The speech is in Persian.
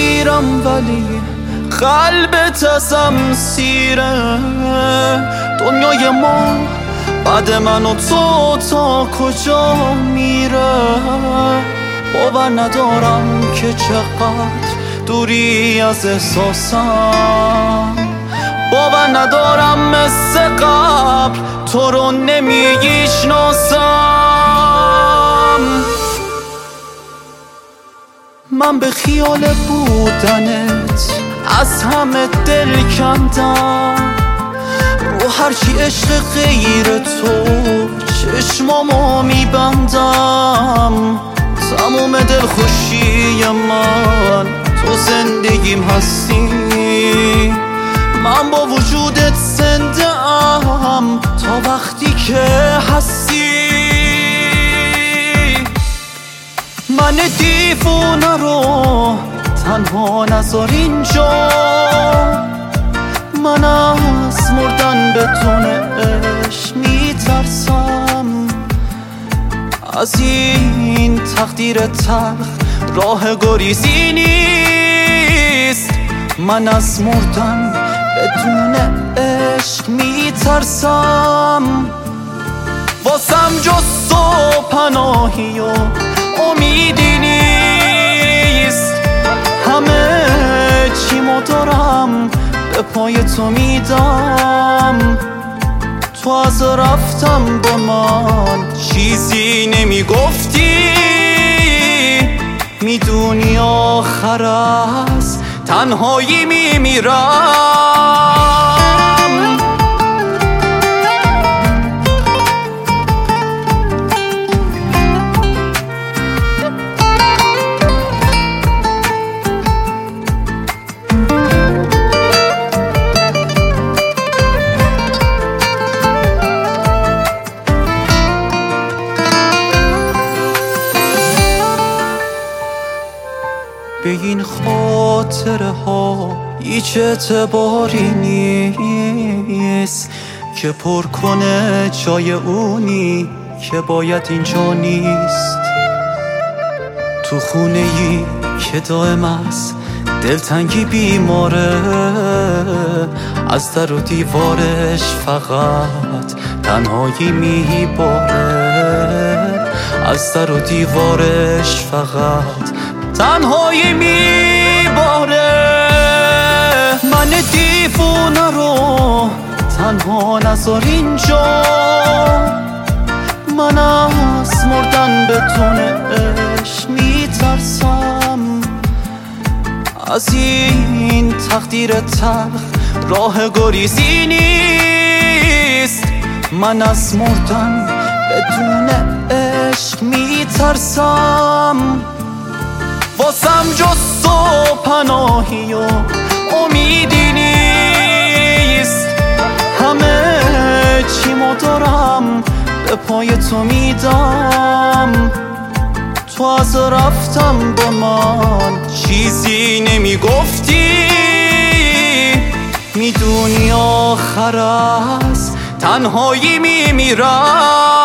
میرم ولی قلبت ازم سیره. دنیای ما بعد من و تو تا کجا میره؟ باور ندارم که چقدر دوری از احساسم. باور ندارم مثل قبل تو رو نمیشناسم. من به خیال بودنت از همه دل کندم. رو هرچی عشق غیر تو چشمامو میبندم. تموم دلخوشی من تو زندگیم هستی. من با وجودت زنده ام تا وقتی که هستی. من دیوونه رو تنها نذار اینجا. من از مردن بدون عشق میترسم. از این تقدیر تلخ راه گریزی نیست. من از مردن بدون عشق میترسم. واسم جز تو پناهی و امیدی نیست. همه چیمو دارم به پای تو میدم. تو از رفتم به من چیزی نمیگفتی. میدونی آخر از تنهایی میمیرم. به این خاطره ها هیچ اعتباری نیست که پر کنه جای اونی که باید اینجا نیست. تو خونه ای که دائم از دلتنگی بیماره. از در و دیوارش فقط تنهایی میباره. از در و دیوارش فقط تنهایی میباره. من دیوونه رو تنها نذار اینجا. من از مردن بدون عشق میترسم. از این تقدیر تلخ راه گریزی نیست. من از مردن بدون عشق میترسم. واسم جز تو پناهی و امیدی نیست. همه چیمو دارم به پای تو میدم. تو از رفتم به من چیزی نمیگفتی. میدونی آخر از تنهایی میمیرم.